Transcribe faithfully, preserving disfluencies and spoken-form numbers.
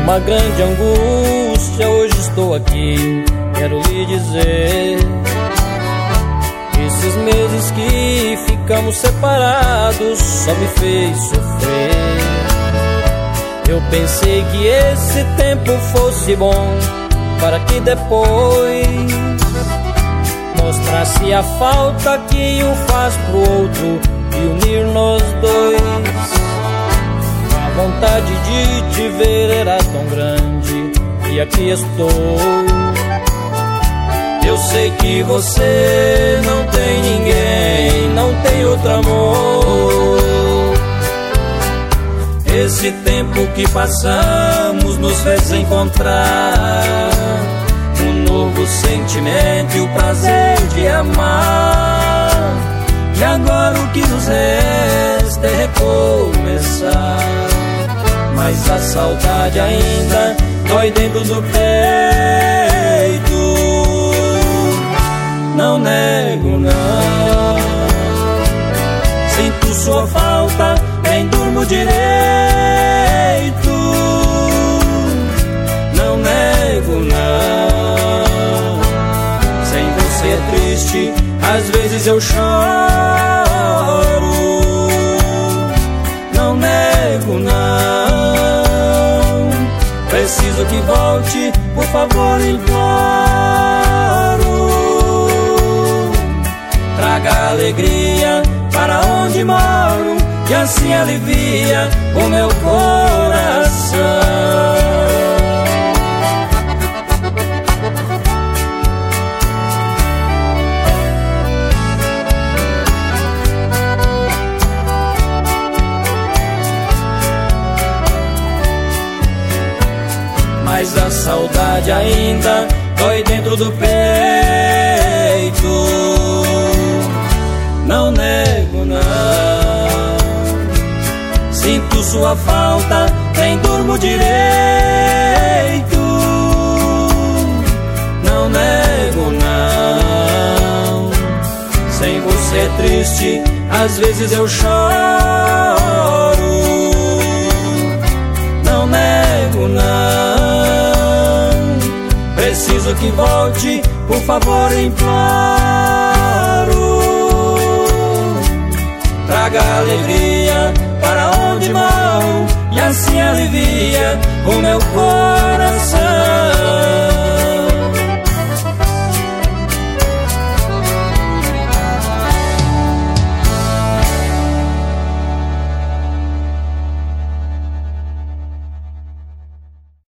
uma grande angústia, hoje estou aqui, quero lhe dizer: esses meses que ficamos separados só me fez sofrer. Eu pensei que esse tempo fosse bom, para que depois mostrasse a falta que um faz pro outro e unir nós dois. A vontade de te ver era tão grande e aqui estou. Eu sei que você não tem ninguém, não tem outro amor. Esse tempo que passamos nos fez encontrar um novo sentimento e o prazer de amar. E agora o que nos resta é recomeçar, mas a saudade ainda dói dentro do peito. Não nego, não. Sinto sua falta, nem durmo direito. Não nego, não. Sem você é triste, às vezes eu choro. Não nego, não. Preciso que volte, por favor, imploro. Traga alegria para onde moro, que assim alivia o meu coração. Mas a saudade ainda dói dentro do peito. Não nego, não. Sinto sua falta, nem durmo direito. Não nego, não. Sem você é triste, às vezes eu choro. Não nego, não. Preciso que volte, por favor, imploro. Traga alegria para onde moro, e assim alivia o meu coração.